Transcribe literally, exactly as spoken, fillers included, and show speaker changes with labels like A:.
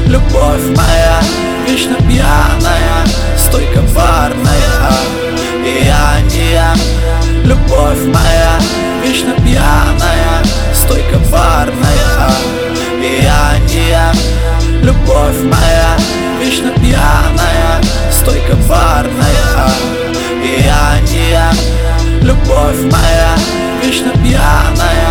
A: Любовь моя, вечно пьяная, столь коварная, и я не я. Любовь моя, вечно пьяная, столь коварная, и я не я. Любовь моя, вечно пьяная, столь коварная, и я не я. Любовь моя, вечно пьяная,